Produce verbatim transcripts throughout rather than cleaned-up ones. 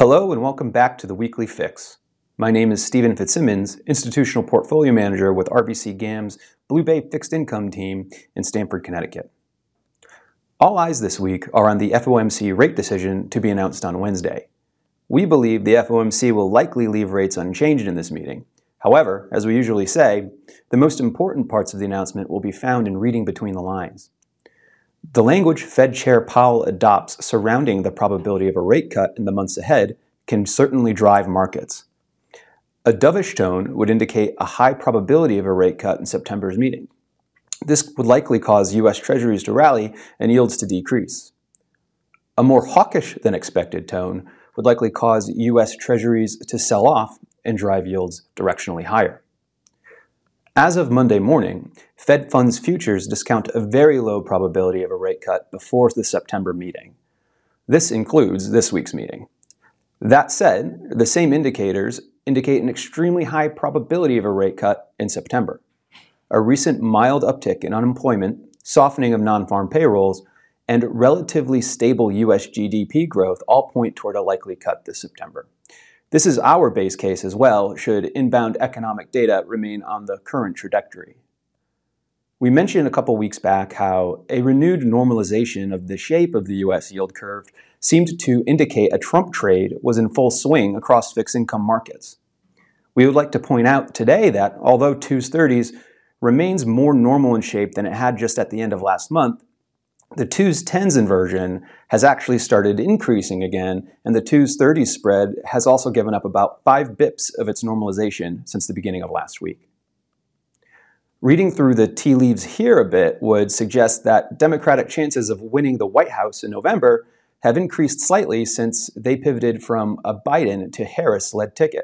Hello and welcome back to the Weekly Fix. My name is Stephen Fitzsimmons, Institutional Portfolio Manager with R B C GAM's Blue Bay Fixed Income team in Stamford, Connecticut. All eyes this week are on the F O M C rate decision to be announced on Wednesday. We believe the F O M C will likely leave rates unchanged in this meeting. However, as we usually say, the most important parts of the announcement will be found in reading between the lines. The language Fed Chair Powell adopts surrounding the probability of a rate cut in the months ahead can certainly drive markets. A dovish tone would indicate a high probability of a rate cut in September's meeting. This would likely cause U S Treasuries to rally and yields to decrease. A more hawkish than expected tone would likely cause U S Treasuries to sell off and drive yields directionally higher. As of Monday morning, Fed funds futures discount a very low probability of a rate cut before the September meeting. This includes this week's meeting. That said, the same indicators indicate an extremely high probability of a rate cut in September. A recent mild uptick in unemployment, softening of non-farm payrolls, and relatively stable U S G D P growth all point toward a likely cut this September. This is our base case as well, should inbound economic data remain on the current trajectory. We mentioned a couple weeks back how a renewed normalization of the shape of the U S yield curve seemed to indicate a Trump trade was in full swing across fixed income markets. We would like to point out today that although twos thirties remains more normal in shape than it had just at the end of last month, the twos tens inversion has actually started increasing again, and the twos thirties spread has also given up about five bips of its normalization since the beginning of last week. Reading through the tea leaves here a bit would suggest that Democratic chances of winning the White House in November have increased slightly since they pivoted from a Biden to Harris-led ticket.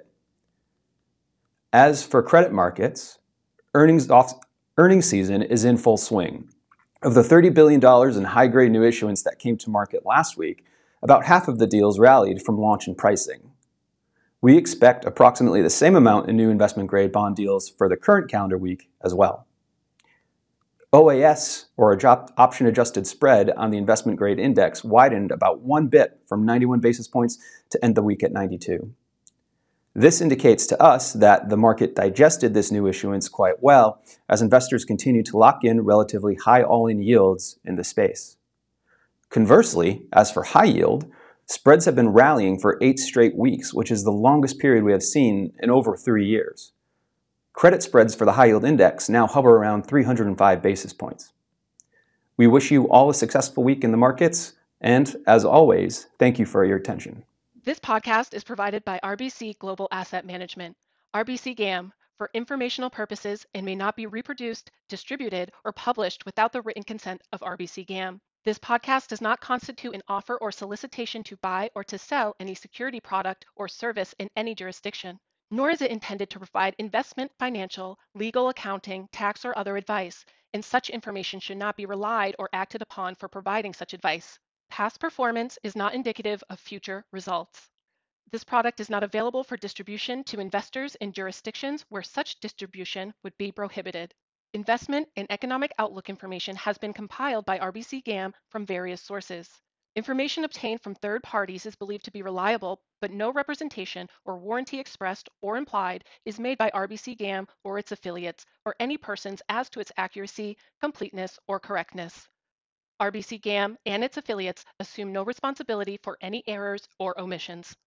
As for credit markets, earnings, off, earnings season is in full swing. Of the thirty billion dollars in high-grade new issuance that came to market last week, about half of the deals rallied from launch and pricing. We expect approximately the same amount in new investment-grade bond deals for the current calendar week as well. O A S, or option-adjusted spread on the investment-grade index, widened about one bip from ninety-one basis points to end the week at ninety-two. This indicates to us that the market digested this new issuance quite well as investors continue to lock in relatively high all-in yields in the space. Conversely, as for high yield, spreads have been rallying for eight straight weeks, which is the longest period we have seen in over three years. Credit spreads for the high yield index now hover around three hundred five basis points. We wish you all a successful week in the markets, and as always, thank you for your attention. This podcast is provided by R B C Global Asset Management, R B C GAM, for informational purposes and may not be reproduced, distributed, or published without the written consent of R B C GAM. This podcast does not constitute an offer or solicitation to buy or to sell any security product or service in any jurisdiction, nor is it intended to provide investment, financial, legal, accounting, tax, or other advice, and such information should not be relied or acted upon for providing such advice. Past performance is not indicative of future results. This product is not available for distribution to investors in jurisdictions where such distribution would be prohibited. Investment and economic outlook information has been compiled by R B C GAM from various sources. Information obtained from third parties is believed to be reliable, but no representation or warranty expressed or implied is made by R B C GAM or its affiliates or any persons as to its accuracy, completeness, or correctness. R B C GAM and its affiliates assume no responsibility for any errors or omissions.